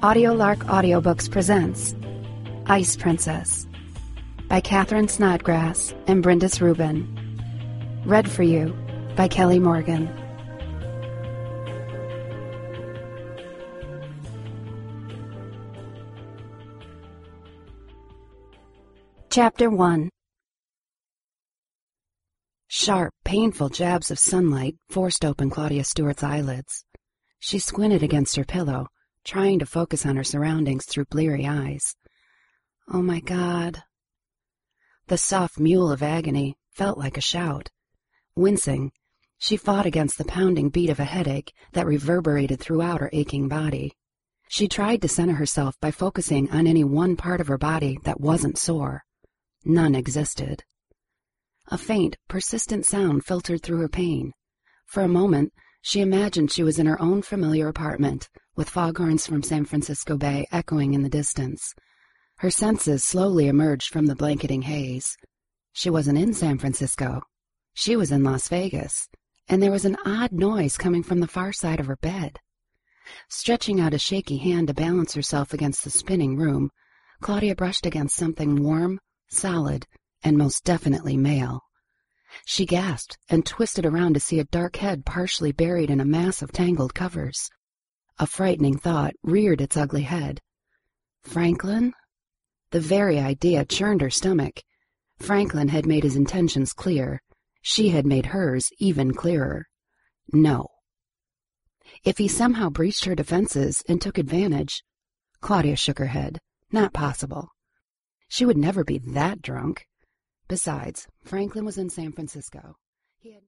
AudioLark Audiobooks presents Ice Princess by Catherine Snodgrass and Brindis Rubin. Read for you by Kelly Morgan. Chapter 1. Sharp, painful jabs of sunlight forced open Claudia Stewart's eyelids. She squinted against her pillow, trying to focus on her surroundings through bleary eyes. Oh my God. The soft mule of agony felt like a shout. Wincing, she fought against the pounding beat of a headache that reverberated throughout her aching body. She tried to center herself by focusing on any one part of her body that wasn't sore. None existed. A faint, persistent sound filtered through her pain. For a moment, she imagined she was in her own familiar apartment, with foghorns from San Francisco Bay echoing in the distance. Her senses slowly emerged from the blanketing haze. She wasn't in San Francisco. She was in Las Vegas, and there was an odd noise coming from the far side of her bed. Stretching out a shaky hand to balance herself against the spinning room, Claudia brushed against something warm, solid, and most definitely male. She gasped and twisted around to see a dark head partially buried in a mass of tangled covers. A frightening thought reared its ugly head. Franklin? The very idea churned her stomach. Franklin had made his intentions clear. She had made hers even clearer. No. If he somehow breached her defenses and took advantage... Claudia shook her head. Not possible. She would never be that drunk. Besides, Franklin was in San Francisco. He had...